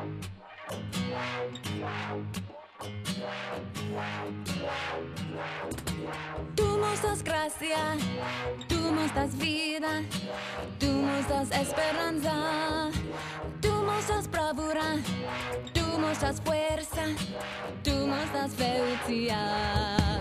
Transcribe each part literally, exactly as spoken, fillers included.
Tú nos das gracia, tú nos das vida, tú nos das esperanza, tú nos das bravura, tú nos das fuerza, tú nos das felicidad.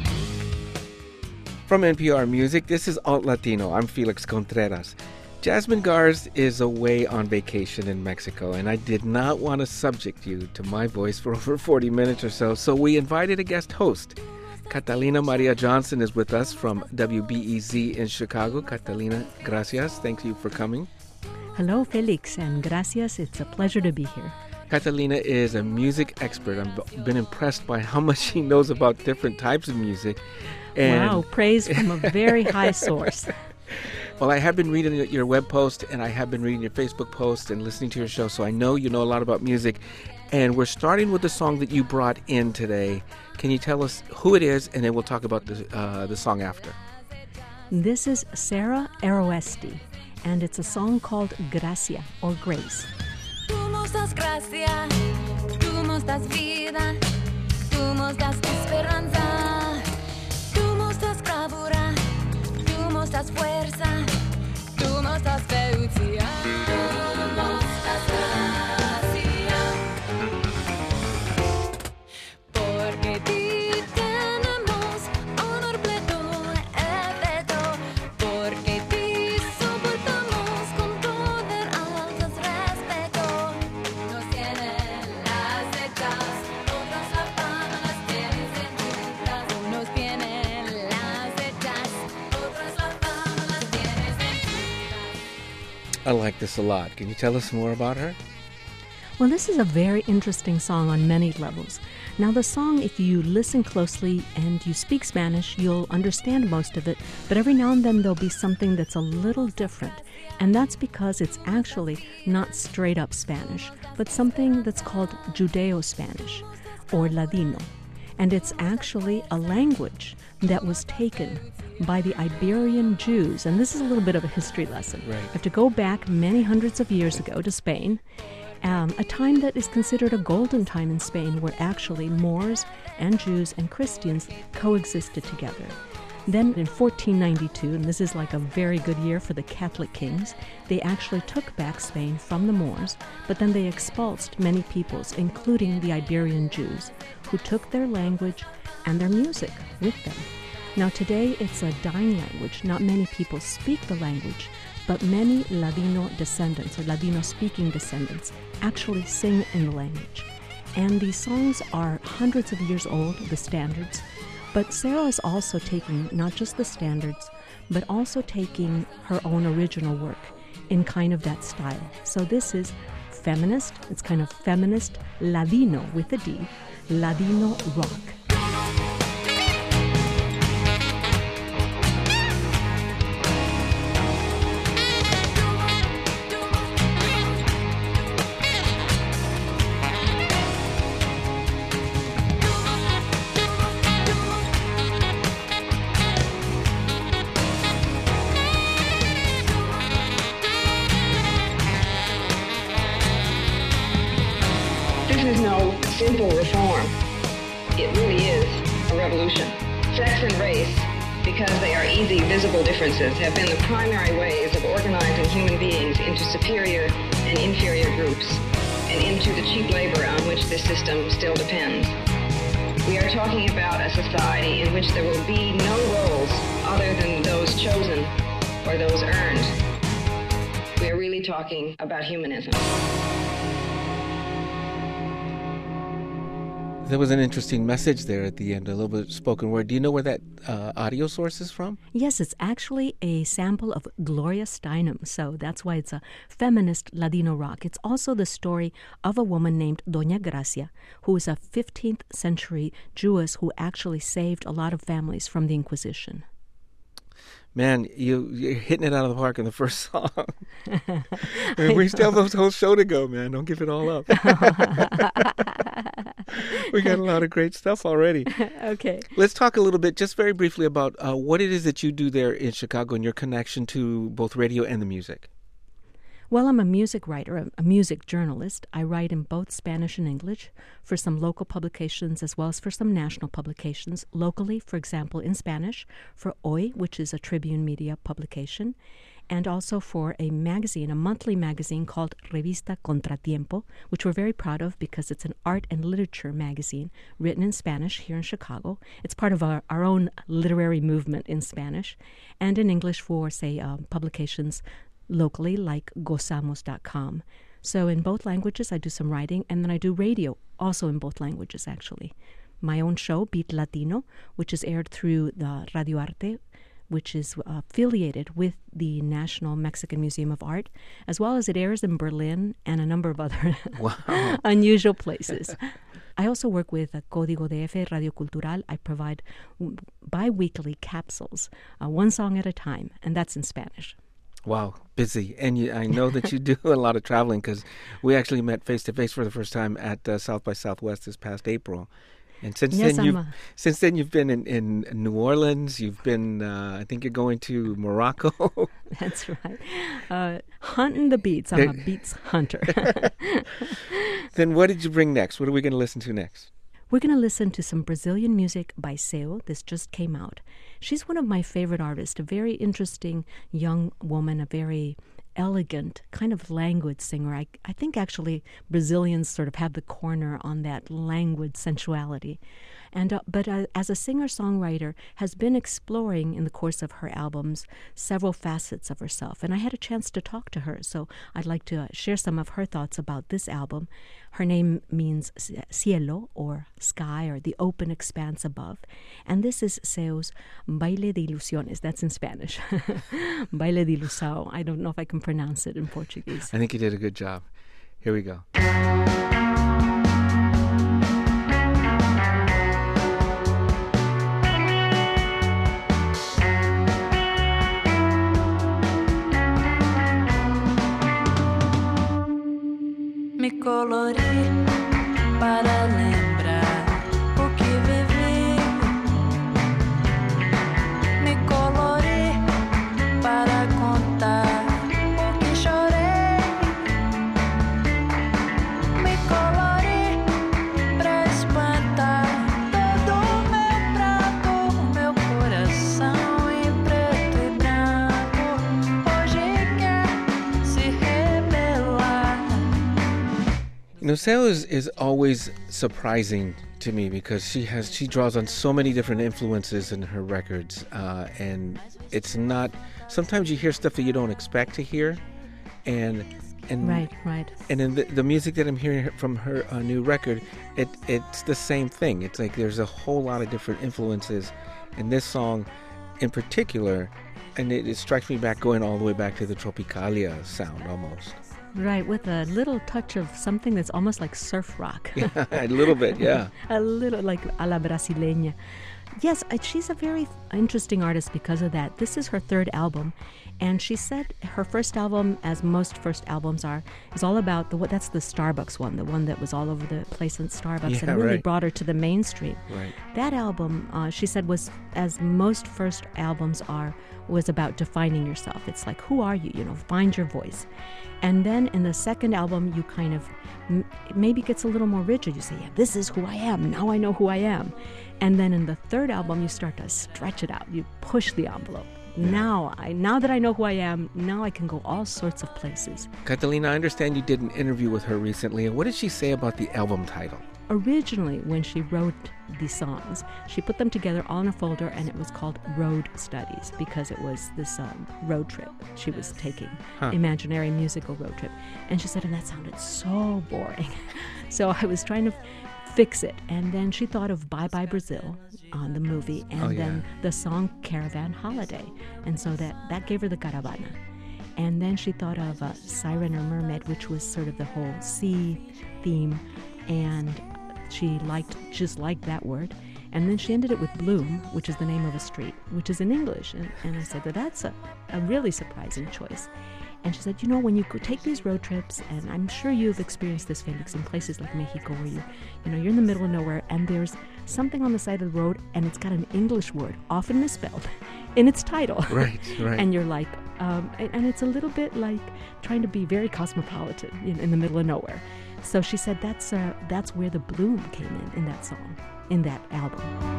From N P R Music, this is Alt Latino. I'm Felix Contreras. Jasmine Garz is away on vacation in Mexico, and I did not want to subject you to my voice for over forty minutes or so, so we invited a guest host. Catalina Maria Johnson is with us from W B E Z in Chicago. Catalina, gracias. Thank you for coming. Hello, Felix, and gracias. It's a pleasure to be here. Catalina is a music expert. I've been impressed by how much she knows about different types of music. And wow, praise from a very high source. Well, I have been reading your web post, and I have been reading your Facebook post and listening to your show, so I know you know a lot about music. And we're starting with the song that you brought in today. Can you tell us who it is, and then we'll talk about the, uh, the song after. This is Sarah Aroesti, and it's a song called Gracia, or Grace. Tú nos das gracia, tú nos das vida, tú nos das esperanza, tú nos das bravura, tú nos das fuerza, tú nos das felicidad. Tú nos das gracia, porque ti tenemos honor pleno, efecto, porque ti soportamos con todo el alto respeto. Nos tienen las hechas, otros la fama las tienen sentidas. Unos tienen las hechas, otros la fama las tienen sentidas. I like this a lot. Can you tell us more about her? Well, this is a very interesting song on many levels. Now, the song, if you listen closely and you speak Spanish, you'll understand most of it, but every now and then there'll be something that's a little different, and that's because it's actually not straight-up Spanish, but something that's called Judeo-Spanish, or Ladino, and it's actually a language that was taken by the Iberian Jews, and this is a little bit of a history lesson. Right. You have to go back many hundreds of years ago to Spain, Um, a time that is considered a golden time in Spain, where actually Moors and Jews and Christians coexisted together. Then in fourteen ninety-two, and this is like a very good year for the Catholic kings, they actually took back Spain from the Moors, but then they expulsed many peoples, including the Iberian Jews, who took their language and their music with them. Now today it's a dying language. Not many people speak the language, but many Ladino descendants, or Ladino-speaking descendants, actually sing in the language. And these songs are hundreds of years old, the standards, but Sarah is also taking not just the standards, but also taking her own original work in kind of that style. So this is feminist, it's kind of feminist Ladino with a D, Ladino rock. This is no simple reform. It really is a revolution. Sex and race, because they are easy, visible differences, have been the primary ways of organizing human beings into superior and inferior groups, and into the cheap labor on which this system still depends. We are talking about a society in which there will be no roles other than those chosen or those earned. We are really talking about humanism. There was an interesting message there at the end, a little bit of spoken word. Do you know where that uh, audio source is from? Yes, it's actually a sample of Gloria Steinem, so that's why it's a feminist Ladino rock. It's also the story of a woman named Doña Gracia, who was a fifteenth century Jewess who actually saved a lot of families from the Inquisition. Man, you, you're hitting it out of the park in the first song. We still have the whole show to go, man. Don't give it all up. We got a lot of great stuff already. Okay. Let's talk a little bit, just very briefly, about uh, what it is that you do there in Chicago and your connection to both radio and the music. Well, I'm a music writer, a, a music journalist. I write in both Spanish and English for some local publications as well as for some national publications. Locally, for example, in Spanish, for Hoy, which is a Tribune Media publication, and also for a magazine, a monthly magazine called Revista Contratiempo, which we're very proud of because it's an art and literature magazine written in Spanish here in Chicago. It's part of our, our own literary movement in Spanish, and in English for, say, uh, publications locally like gozamos dot com. So in both languages, I do some writing, and then I do radio, also in both languages, actually. My own show, Beat Latino, which is aired through the Radio Arte, which is uh, affiliated with the National Mexican Museum of Art, as well as it airs in Berlin and a number of other Wow. unusual places. I also work with uh, Código D F Radio Cultural. I provide w- bi-weekly capsules, uh, one song at a time, and that's in Spanish. Wow, busy. And you, I know that you do a lot of traveling because we actually met face-to-face for the first time at uh, South by Southwest this past April. And since Yes, then, you've, I'm a- since then you've been in, in New Orleans. You've been, uh, I think you're going to Morocco. That's right. Uh, hunting the beats. I'm a beats hunter. Then what did you bring next? What are we going to listen to next? We're going to listen to some Brazilian music by Seu. This just came out. She's one of my favorite artists, a very interesting young woman, a very elegant, kind of languid singer. I, I think actually Brazilians sort of have the corner on that languid sensuality. And uh, but uh, as a singer-songwriter, has been exploring in the course of her albums several facets of herself. And I had a chance to talk to her, so I'd like to uh, share some of her thoughts about this album. Her name means cielo, or sky, or the open expanse above. And this is Seu's Baile de Ilusiones. That's in Spanish. Baile de Ilusão. I don't know if I can pronounce it in Portuguese. I think you did a good job. Here we go. Me colori para lembrar o que vivi. Me colori para contar o que chorei. Me colori para espantar todo o meu prato, meu coração em preto e branco. Hoje quer se revelar. You know, Seu is, is always surprising to me because she has she draws on so many different influences in her records, uh, and it's not. Sometimes you hear stuff that you don't expect to hear, and and Right, right. and in the, the music that I'm hearing from her uh, new record, it it's the same thing. It's like there's a whole lot of different influences in this song, in particular, and it, it strikes me back going all the way back to the Tropicalia sound almost. Right, with a little touch of something that's almost like surf rock. A little bit, yeah. A little like a la brasileña. Yes, uh, she's a very interesting artist because of that. This is her third album, and she said her first album, as most first albums are, is all about the that's the Starbucks one, the one that was all over the place in Starbucks, Yeah, and really right. brought her to the mainstream. Right. That album, uh, she said, was, as most first albums are, was about defining yourself. It's like, who are you? You know, find your voice. And then in the second album, you kind of, m- it maybe gets a little more rigid. You say, yeah, this is who I am. Now I know who I am. And then in the third album, you start to stretch it out. You push the envelope. Now, I now that I know who I am, now I can go all sorts of places. Catalina, I understand you did an interview with her recently, and what did she say about the album title? Originally, when she wrote the songs, she put them together all in a folder, and it was called Road Studies because it was this um, road trip she was taking, Huh. imaginary musical road trip. And she said, and that sounded so boring. So I was trying to f- fix it. And then she thought of Bye Bye Brazil on the movie, and Oh, yeah. then the song Caravan Holiday. And so that, that gave her the Caravana. And then she thought of uh, Siren or Mermaid, which was sort of the whole sea theme, and she liked just liked that word. And then she ended it with Bloom, which is the name of a street, which is in English. And, and I said, well, that's a, a really surprising choice. And she said, you know, when you go take these road trips, and I'm sure you've experienced this, Felix, in places like Mexico where you, you know, you're in the middle of nowhere and there's something on the side of the road and it's got an English word, often misspelled, in its title. Right, right. And you're like, Um, and, and it's a little bit like trying to be very cosmopolitan in, in the middle of nowhere. So she said that's uh, that's where the bloom came in, in that song, in that album.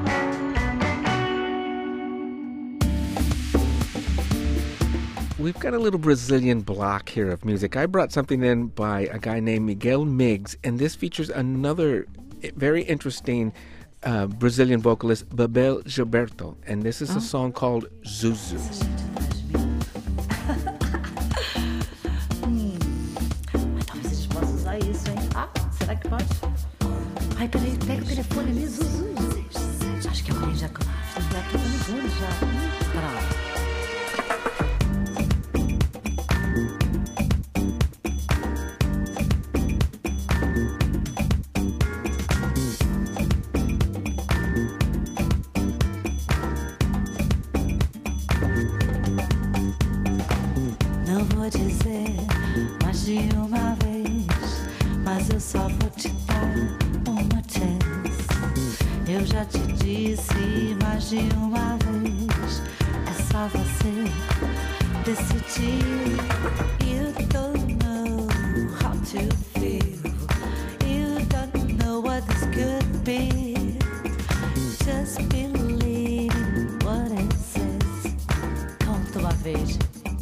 We've got a little Brazilian block here of music. I brought something in by a guy named Miguel Miggs, and this features another very interesting uh, Brazilian vocalist, Bebel Gilberto, and this is Oh. a song called Zuzu. Talvez a gente possa usar isso, hein? Ah, será que pode? Ai, peraí, pega o telefone ali, Zuzu. Acho que alguém já... Já tô ligando já. Pera lá. Não vou dizer mais de uma vez, mas eu só vou te dar uma chance. Eu já te disse mais de uma vez, é só você decidir. You don't know how to feel, you don't know what this could be. Just believe in what it says. Conta uma vez.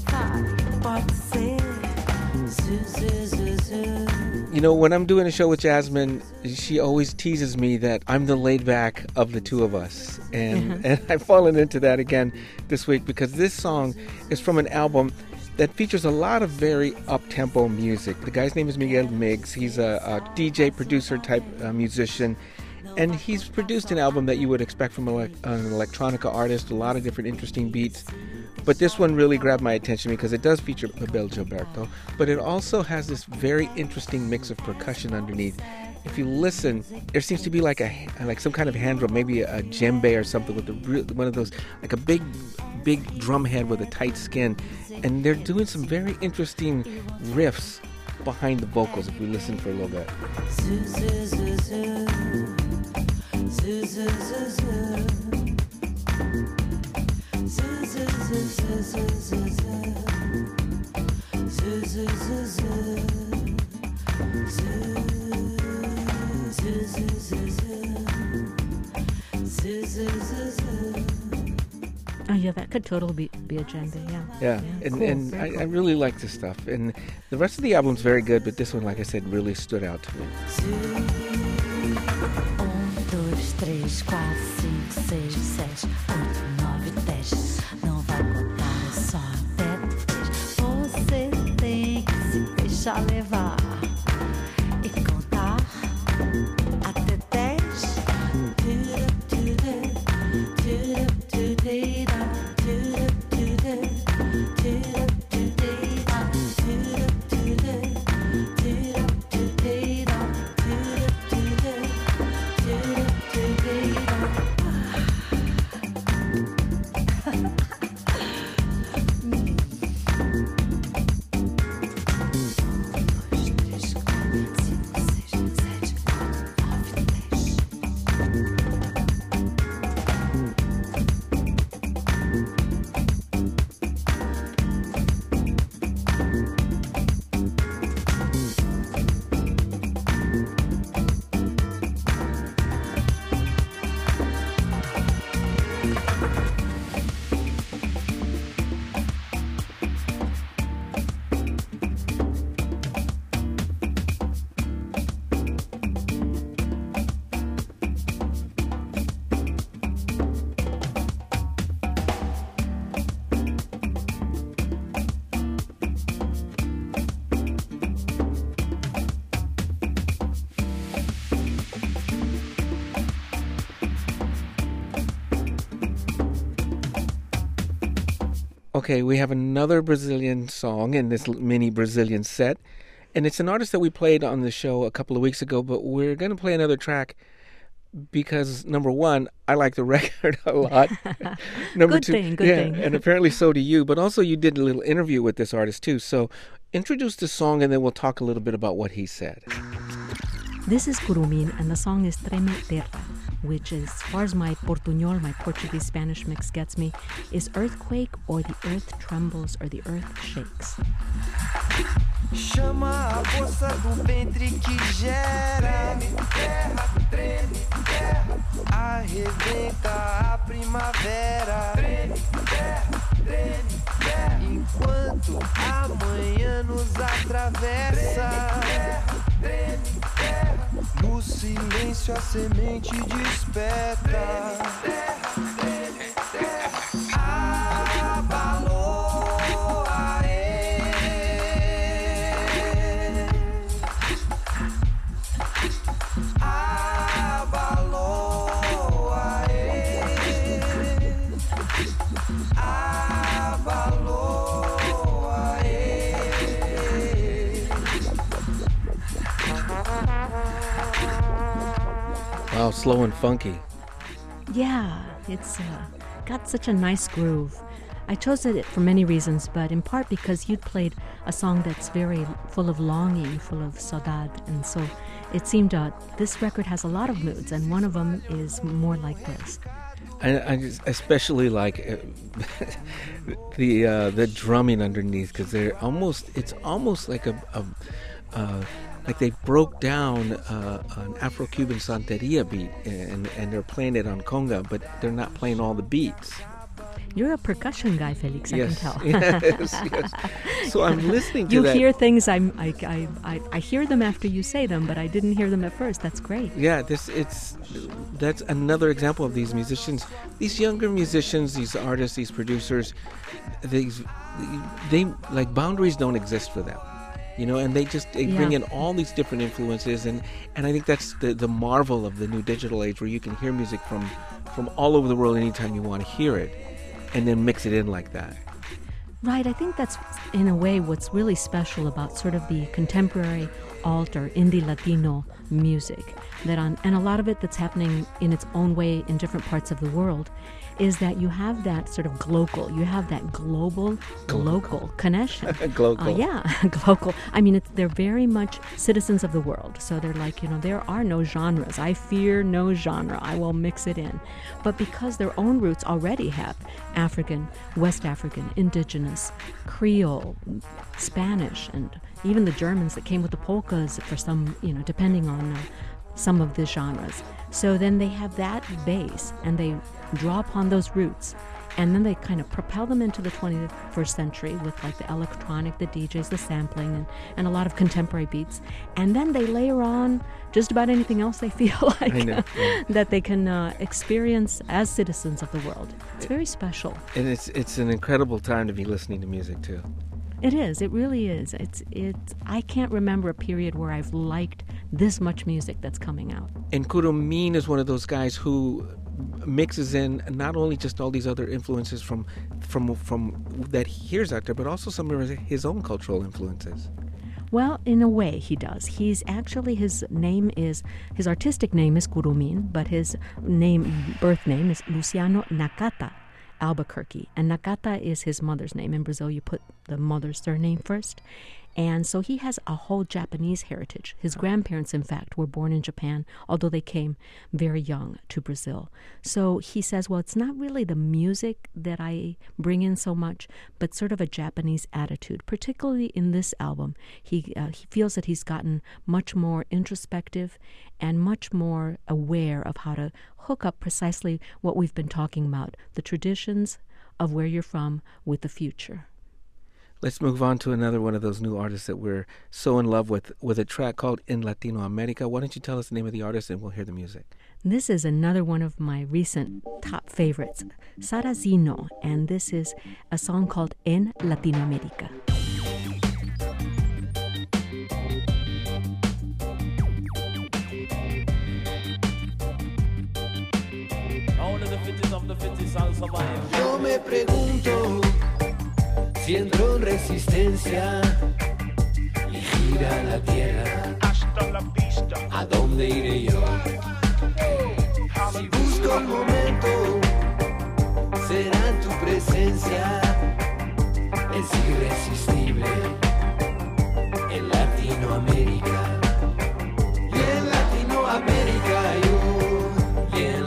You know, when I'm doing a show with Jasmine, she always teases me that I'm the laid back of the two of us. And, and I've fallen into that again this week because this song is from an album that features a lot of very up-tempo music. The guy's name is Miguel Miggs. He's a, a D J, producer type uh, musician. And he's produced an album that you would expect from a, an electronica artist, a lot of different interesting beats. But this one really grabbed my attention because it does feature Bebel Gilberto, but it also has this very interesting mix of percussion underneath. If you listen, there seems to be like a like some kind of hand drum, maybe a, a djembe or something with a, one of those, like a big, big drum head with a tight skin. And they're doing some very interesting riffs behind the vocals if we listen for a little bit. Oh yeah, that could totally be, be a djembe, yeah. Yeah, and, cool, and very I, cool. I really like this stuff. And the rest of the album's very good, but this one, like I said, really stood out to me. Um, dois, três, quatro, cinco, seis, sete, oito, nove, dez. Não vai contar, é só até dez. Você tem que se deixar levar e contar até dez. Okay, we have another Brazilian song in this mini Brazilian set, and it's an artist that we played on the show a couple of weeks ago, but we're going to play another track because, number one, I like the record a lot. Number Good two, thing, good yeah, thing. and apparently so do you, but also you did a little interview with this artist too, so introduce the song and then we'll talk a little bit about what he said. This is Kurumin, and the song is Treme Terra. which, as far as my Portuñol, my Portuguese-Spanish mix gets me, is earthquake or the earth trembles or the earth shakes. Chama a força do ventre que gera. Terra, treme, terra. Arrebenta a primavera. Treme, terra, treme, terra. Enquanto amanhã nos atravessa. Terra, treme, terra. No silêncio a semente desperta. Terra, treme, terra. Abalou a Wow, slow and funky. Yeah, it's uh, got such a nice groove. I chose it for many reasons, but in part because you'd played a song that's very full of longing, full of saudade, and so it seemed uh, this record has a lot of moods, and one of them is more like this. I, I just especially like uh, the uh, the drumming underneath, because they're almost it's almost like a, a uh, like they broke down uh, an Afro-Cuban Santeria beat and and they're playing it on conga, but they're not playing all the beats. You're a percussion guy, Felix, I yes. can tell. yes, yes. So I'm listening to you that. You hear things, I'm, I, I, I, I hear them after you say them, but I didn't hear them at first. That's great. Yeah, this it's that's another example of these musicians, these younger musicians, these artists, these producers, these, they, like, boundaries don't exist for them. You know, and they just they Yeah. bring in all these different influences, and, and I think that's the, the marvel of the new digital age, where you can hear music from, from all over the world anytime you want to hear it, and then mix it in like that. Right, I think that's, in a way, what's really special about sort of the contemporary alt or indie Latino music, that on, and a lot of it that's happening in its own way in different parts of the world, is that you have that sort of global, you have that global, local connection. Global. Uh, yeah, global. I mean, it's, they're very much citizens of the world. So they're like, you know, there are no genres. I fear no genre. I will mix it in. But because their own roots already have African, West African, indigenous, Creole, Spanish, and even the Germans that came with the polkas for some, you know, depending on uh, some of the genres. So then they have that base and they draw upon those roots, and then they kind of propel them into the twenty-first century with like the electronic, the D Js, the sampling, and, and a lot of contemporary beats. And then they layer on just about anything else they feel like I know, yeah. that they can uh, experience as citizens of the world. It's very special. And it's it's an incredible time to be listening to music too. It is. It really is. It's. It's. I can't remember a period where I've liked this much music that's coming out. And Curumín is one of those guys who mixes in not only just all these other influences from from from that he hears out there, but also some of his own cultural influences. Well, in a way, he does. He's actually, his name is, his artistic name is Curumín, but his name, birth name is Luciano Nakata Albuquerque. And Nakata is his mother's name. In Brazil, you put the mother's surname first. And so he has a whole Japanese heritage. His grandparents, in fact, were born in Japan, although they came very young to Brazil. So he says, well, it's not really the music that I bring in so much, but sort of a Japanese attitude. Particularly in this album, he uh, he feels that he's gotten much more introspective and much more aware of how to hook up precisely what we've been talking about, the traditions of where you're from with the future. Let's move on to another one of those new artists that we're so in love with, with a track called En Latino America. Why don't you tell us the name of the artist and we'll hear the music. This is another one of my recent top favorites, Sarrazino, and this is a song called En Latino America. Yo me pregunto si entró en resistencia y gira la tierra. Hasta la vista. ¿A dónde iré yo? Si busco el momento, será tu presencia. Es irresistible en Latinoamérica. Y en Latinoamérica yo, y en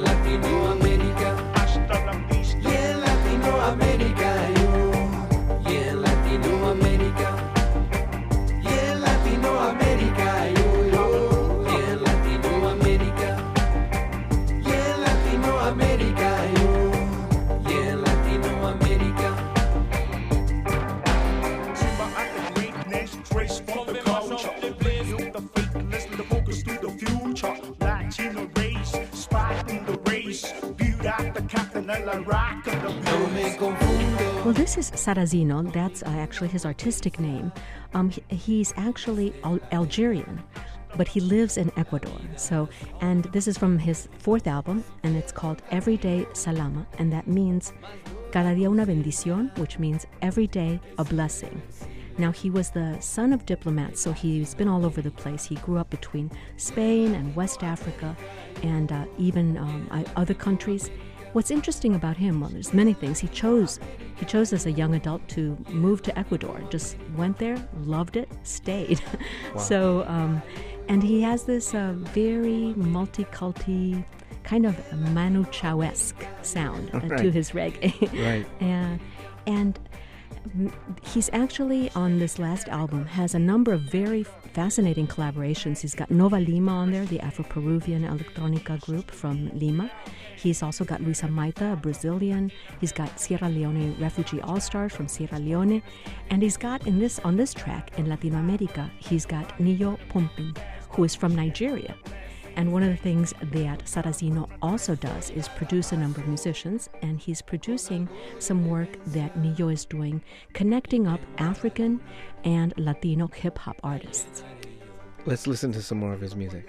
No me confundo. Well, this is Sarrazino. That's uh, actually his artistic name. Um, he, he's actually Al- Algerian, but he lives in Ecuador. So, and this is from his fourth album, and it's called Everyday Salama, and that means cada día una bendición, which means every day a blessing. Now, he was the son of diplomats, so he's been all over the place. He grew up between Spain and West Africa and uh, even um, other countries. What's interesting about him, well, there's many things. He chose, he chose as a young adult to move to Ecuador. Just went there, loved it, stayed. Wow. So, um, and he has this uh, very multi-culti, kind of Manu Chao-esque sound uh, right. to his reggae. Right. and, and he's actually, on this last album, has a number of very fascinating collaborations. He's got Nova Lima on there, the Afro-Peruvian electronica group from Lima. He's also got Luisa Maita, a Brazilian. He's got Sierra Leone Refugee All-Stars from Sierra Leone. And he's got, in this on this track, in Latino America, he's got Niyo Pumping, who is from Nigeria. And one of the things that Sarrazino also does is produce a number of musicians, and he's producing some work that Niyo is doing, connecting up African and Latino hip-hop artists. Let's listen to some more of his music.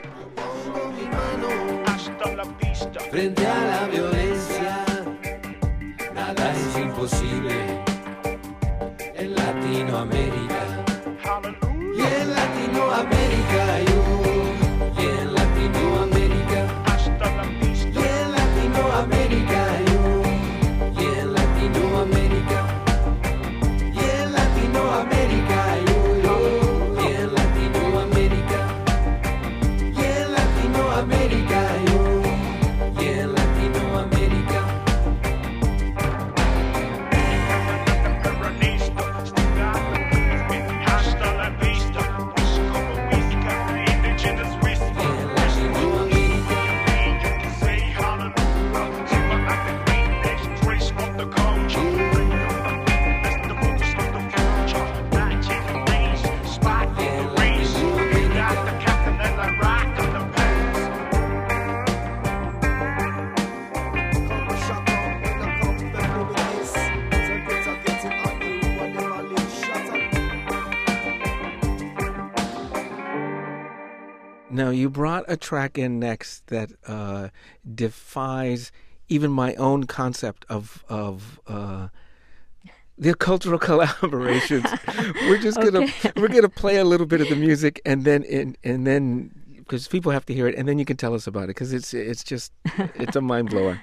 Frente a la violencia, nada es imposible en Latinoamérica. Y en Latinoamérica yo. Now, you brought a track in next that uh, defies even my own concept of of uh, the cultural collaborations. We're just gonna Okay. we're gonna play a little bit of the music, and then in, and then because people have to hear it, and then you can tell us about it, because it's it's just it's a mind blower.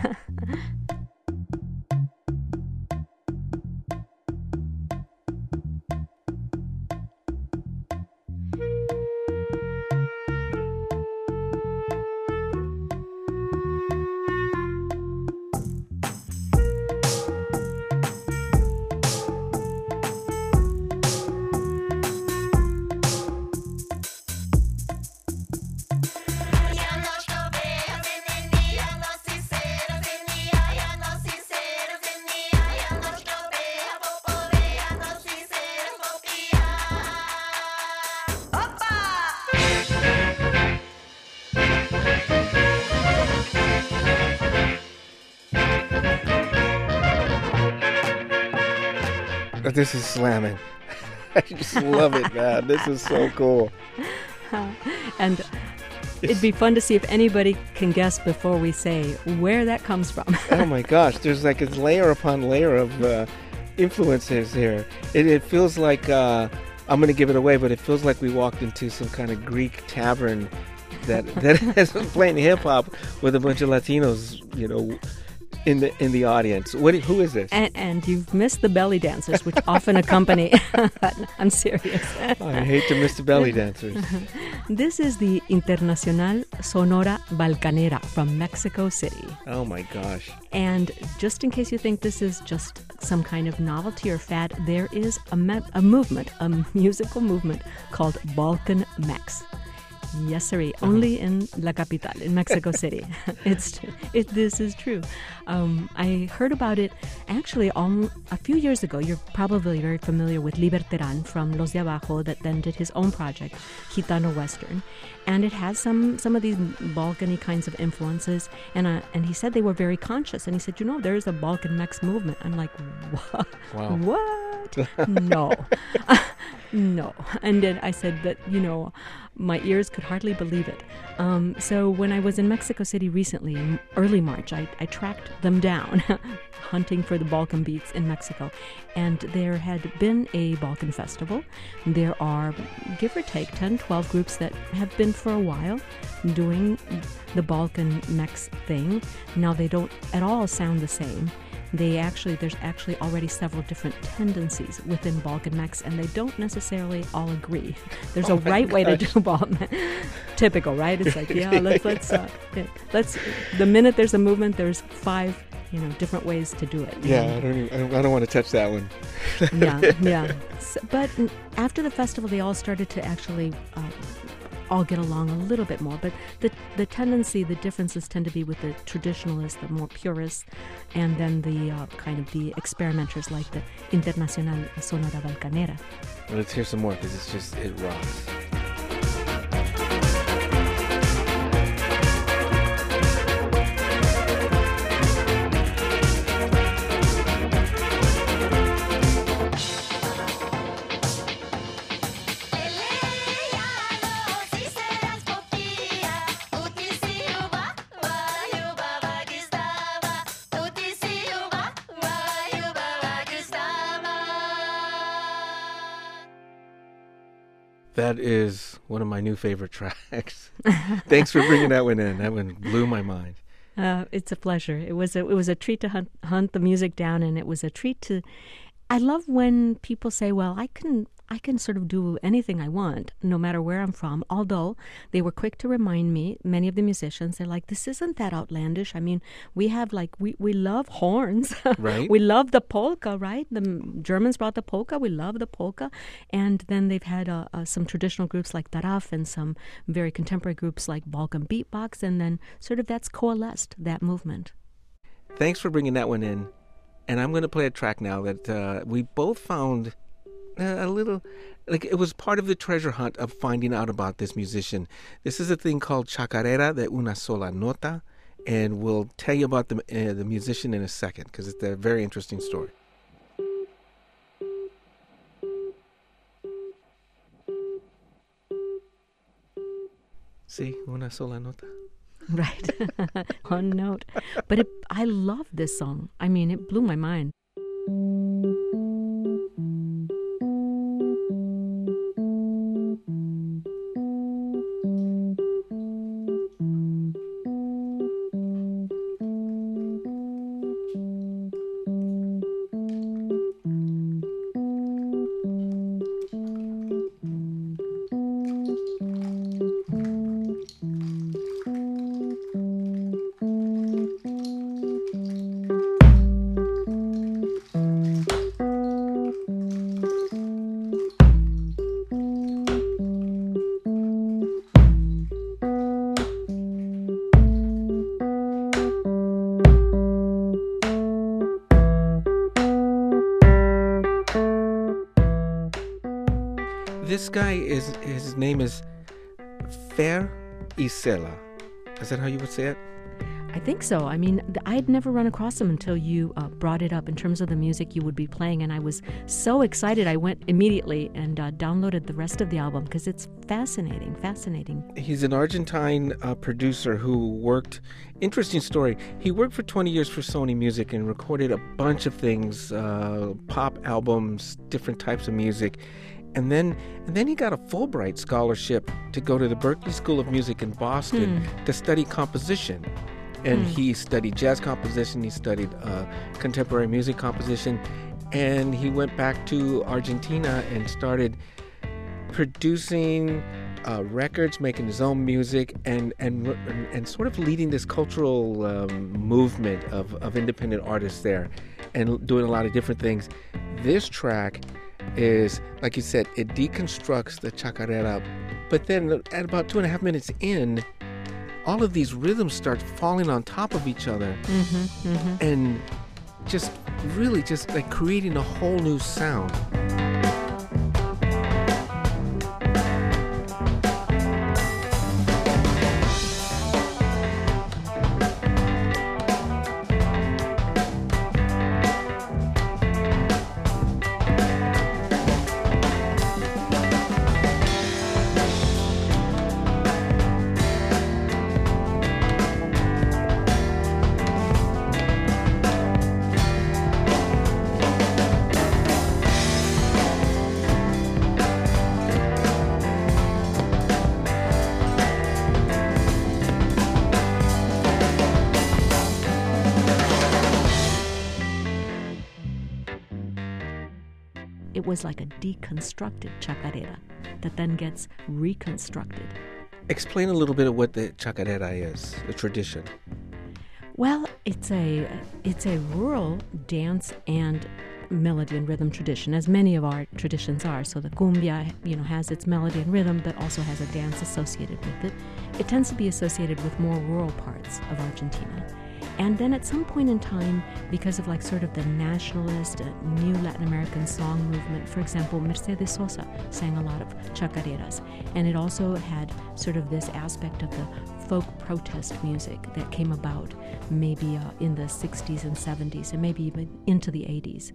This is slamming. I just love it, man. This is so cool. And it'd be fun to see if anybody can guess before we say where that comes from. Oh my gosh, there's like a layer upon layer of uh, influences here. It, it feels like, uh, I'm going to give it away, but it feels like we walked into some kind of Greek tavern that that is playing hip-hop with a bunch of Latinos, you know, in the in the audience. What? Who is this? And, and you've missed the belly dancers, which often accompany. I'm serious. I hate to miss the belly dancers. This is the Internacional Sonora Balcanera from Mexico City. Oh my gosh. And just in case you think this is just some kind of novelty or fad, there is a, me- a movement, a musical movement called Balkan Mex. Yes, sir. Only in La Capital, in Mexico City. It's it. This is true. Um, I heard about it actually all, a few years ago. You're probably very familiar with Liberterán from Los de Abajo, that then did his own project, Gitano Western, and it has some some of these Balkan-y kinds of influences. And uh, and he said they were very conscious. And he said, you know, there's a Balkan Mex movement. I'm like, what? Wow. What? No. No. And then I said that, you know, my ears could hardly believe it. Um, so when I was in Mexico City recently, in early March, I, I tracked them down, hunting for the Balkan beats in Mexico. And there had been a Balkan festival. There are, give or take, ten, twelve groups that have been for a while doing the Balkan Mex thing. Now, they don't at all sound the same. They actually, there's actually already several different tendencies within Balkan Mex, and they don't necessarily all agree. There's oh a right gosh. way to do Balkan. Typical, right? It's like, yeah, let's let's uh, let's. The minute there's a movement, there's five, you know, different ways to do it. Yeah, I don't, even, I don't, I don't want to touch that one. yeah, yeah. So, but after the festival, they all started to actually. Uh, all get along a little bit more, but the the tendency, the differences tend to be with the traditionalists, the more purists, and then the uh, kind of the experimenters like the Internacional Sonora Balcanera. Well, let's hear some more because it's just, it rocks. That is one of my new favorite tracks. Thanks for bringing that one in. That one blew my mind. Uh, it's a pleasure. It was a, it was a treat to hunt, hunt the music down, and it was a treat to. I love when people say, "Well, I can I can sort of do anything I want, no matter where I'm from." Although they were quick to remind me, many of the musicians, they're like, "This isn't that outlandish. I mean, we have like we, we love horns, right? We love the polka, right? The Germans brought the polka. We love the polka, and then they've had uh, uh, some traditional groups like Taraf and some very contemporary groups like Balkan Beatbox, and then sort of that's coalesced that movement." Thanks for bringing that one in, and I'm going to play a track now that uh, we both found. Uh, a little, like it was part of the treasure hunt of finding out about this musician. This is a thing called Chacarera de una sola nota, and we'll tell you about the uh, the musician in a second because it's a very interesting story. See, una sola nota. Right, one note. But it, I love this song. I mean, it blew my mind. This guy is, his name is Fer Isela. Is that how you would say it? I think so. I mean, th- I'd never run across him until you uh, brought it up in terms of the music you would be playing, and I was so excited. I went immediately and uh, downloaded the rest of the album because it's fascinating, fascinating. He's an Argentine uh, producer who worked, interesting story, he worked for twenty years for Sony Music and recorded a bunch of things, uh, pop albums, different types of music. And then and then he got a Fulbright scholarship to go to the Berklee School of Music in Boston hmm. to study composition. And hmm. he studied jazz composition, he studied uh, contemporary music composition, and he went back to Argentina and started producing uh, records, making his own music, and and and sort of leading this cultural um, movement of, of independent artists there, and doing a lot of different things. This track is, like you said, it deconstructs the chacarera, but then at about two and a half minutes in, all of these rhythms start falling on top of each other, Mm-hmm, mm-hmm. and just really just like creating a whole new sound. It was like a deconstructed chacarera that then gets reconstructed. Explain a little bit of what the chacarera is, the tradition. Well, it's a it's a rural dance and melody and rhythm tradition, as many of our traditions are. So the cumbia, you know, has its melody and rhythm, but also has a dance associated with it. It tends to be associated with more rural parts of Argentina. And then at some point in time, because of like sort of the nationalist, uh, new Latin American song movement, for example, Mercedes Sosa sang a lot of chacareras. And it also had sort of this aspect of the folk protest music that came about maybe uh, in the sixties and seventies and maybe even into the eighties.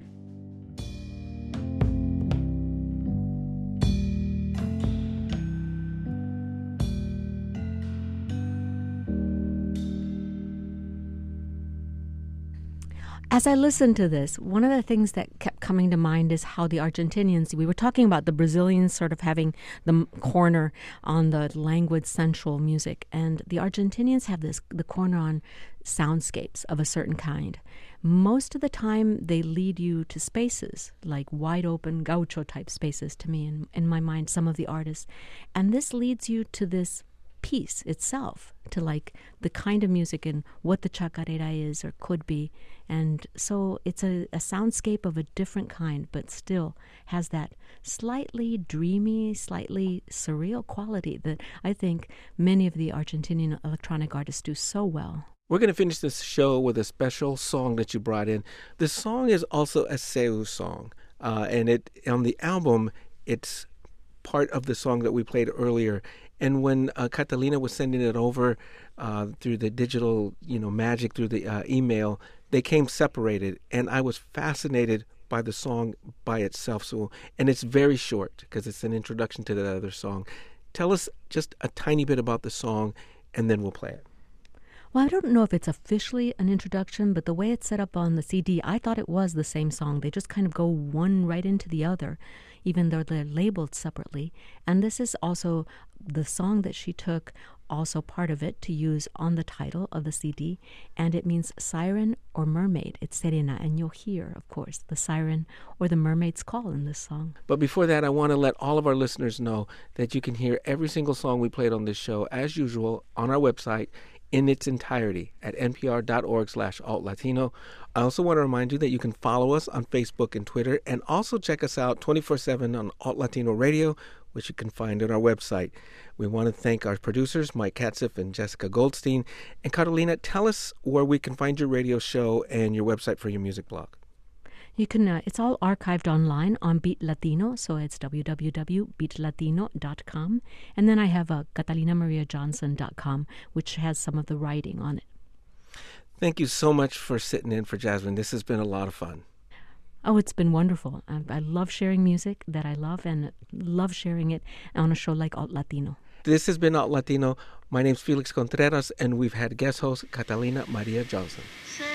As I listened to this, one of the things that kept coming to mind is how the Argentinians, we were talking about the Brazilians sort of having the corner on the languid sensual music, and the Argentinians have this the corner on soundscapes of a certain kind. Most of the time, they lead you to spaces, like wide open gaucho-type spaces to me, in, in my mind, some of the artists. And this leads you to this piece itself, to like the kind of music and what the chacarera is or could be. And so it's a, a soundscape of a different kind, but still has that slightly dreamy, slightly surreal quality that I think many of the Argentinian electronic artists do so well. We're going to finish this show with a special song that you brought in. The song is also a Seu song, uh, and it on the album, it's part of the song that we played earlier. And when uh, Catalina was sending it over uh, through the digital, you know, magic, through the uh, email, they came separated. And I was fascinated by the song by itself. So, and it's very short because it's an introduction to the other song. Tell us just a tiny bit about the song, and then we'll play it. Well, I don't know if it's officially an introduction, but the way it's set up on the C D, I thought it was the same song. They just kind of go one right into the other, even though they're labeled separately. And this is also the song that she took, also part of it, to use on the title of the C D. And it means siren or mermaid. It's Serena. And you'll hear, of course, the siren or the mermaid's call in this song. But before that, I want to let all of our listeners know that you can hear every single song we played on this show, as usual, on our website, in its entirety at npr.org slash altlatino. I also want to remind you that you can follow us on Facebook and Twitter, and also check us out twenty-four seven on Alt Latino Radio, which you can find on our website. We want to thank our producers, Mike Katziff and Jessica Goldstein. And Catalina, tell us where we can find your radio show and your website for your music blog. You can, uh, it's all archived online on Beat Latino, so it's w w w dot beat latino dot com. And then I have uh, catalina maria johnson dot com, which has some of the writing on it. Thank you so much for sitting in for Jasmine. This has been a lot of fun. Oh, it's been wonderful. I, I love sharing music that I love, and love sharing it on a show like Alt Latino. This has been Alt Latino. My name's Felix Contreras, and we've had guest host Catalina Maria Johnson.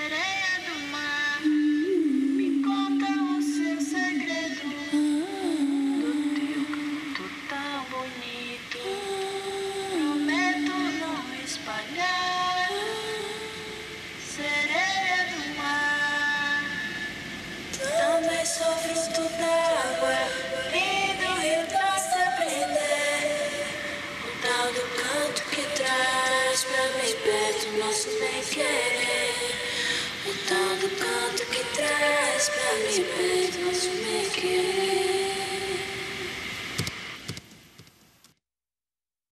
Sou fruto d'água, lindo rio basta aprender. O tal do canto que traz pra mais perto nosso bem-querer. O tal do canto que traz pra mais perto nosso bem-querer.